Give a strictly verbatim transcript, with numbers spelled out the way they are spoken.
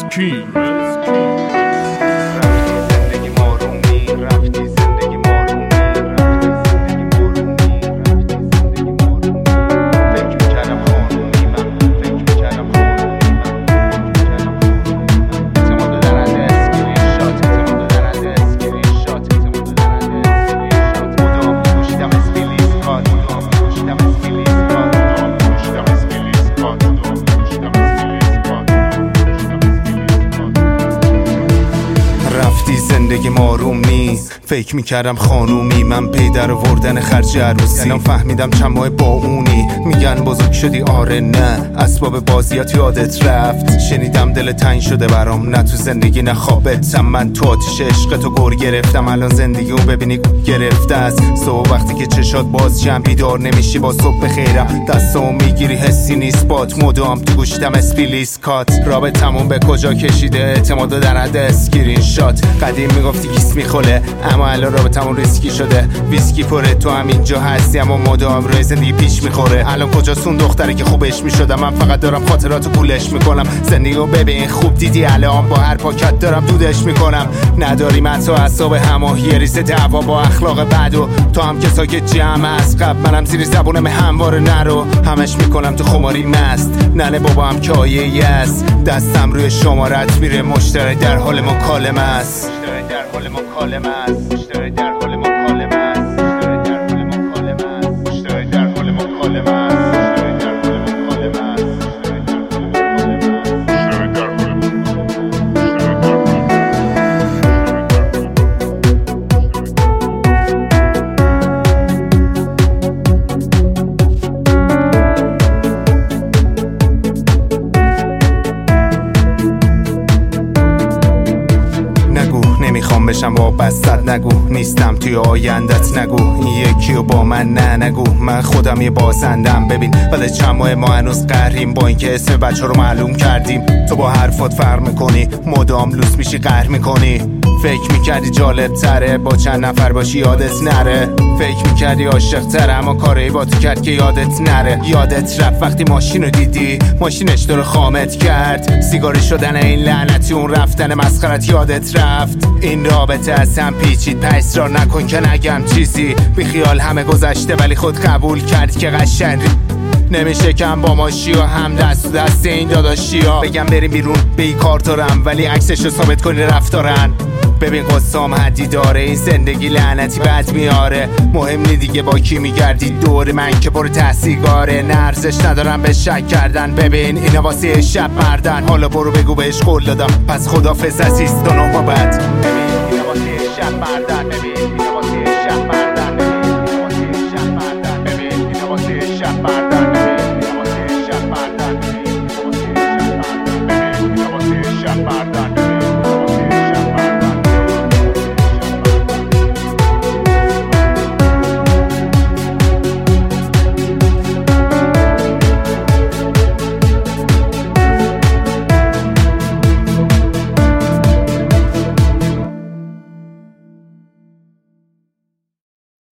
کی زندگی مارومی فکر میکردم خانومی من پی در آوردن خرج عروسی الان فهمیدم چند ماه با اونی میگن بزرگ شدی آره نه اسباب بازیات یادت رفت شنیدم دل تنگ شده برام نه تو زندگی نه خوابتم من تو آتیش عشق تو گر گرفتم الان زندگی رو ببینی گرفته از صبح وقتی که چشات باز جمع بیدار نمیشی با صبح خیرم دستو میگیری حسی نیست بات مدام تو گوشتم اسپیلیس کات رابطمون به کجا کشیده اعتمادو در حد اسکرین شات قدیم میگفتی کیس میخوله اما الان رابطمون ریسکی شده ویسکی پره تو هم اینجا هستی اما مدام روی زندگی پیش میخوره الان کجاست اون دختره که خوبش میشدم من فقط دارم خاطراتو پولش میکنم زندگی رو ببین خوب دیدی الان با هر پاکت دارم دودش میکنم نداریم حتی اعصاب هماهی ریس دعوا با اخلاق بد و تو هم که ساکت جمع از قبل منم زیر زبونم همواره نرو همش میکنم تو خماری مست ننه بابا هم که آیه است دستم روی شمارت میره مشتری در حال مکالمه است مشتری در حال مکالمه است مشتری در حال مکالمه است مشتری در حال مکالمه است نمیخوام بشم وابستت نگو نیستم توی آیندت نگو این یکی و با من نه نگو من خودم یه بازندم ببین بعد چند ماه ما هنوز قهریم با اینکه اسم بچه رو معلوم کردیم تو با حرفات فرق میکنی مدام لوس میشی قهر میکنی فکر میکردی جالب تره با چند نفر باشی یادت نره فکر میکردی عاشق تره اما کاری با تو کرد که یادت نره یادت رفت وقتی ماشین رو دیدی ماشینش تو رو خامت کرد سیگاری شدن این لعنتی اون رفتن مسخرت یادت رفت این رابطه از هم پیچید اصرار نکن که نگم چیزی بیخیال همه گذشته ولی خود قبول کرد که قشنگی نمیشه کم با ماشی و هم دست دست این داداشی ها بگم بریم بیرون به این کار دارم ولی عکسش رو ثابت کنی رفتارن ببین قصام حدی داره این زندگی لعنتی بد میاره مهم نی دیگه با کی میگردی دور من که برو تحصیلگاره نه ارزش ندارم به شک کردن ببین اینا واسه شب مردن حالا برو بگو بهش قول دادم پس خدافظ عزیز تا نه ما بعد ببین اینا واسه شب مردن ببین اینا واسه شب مردن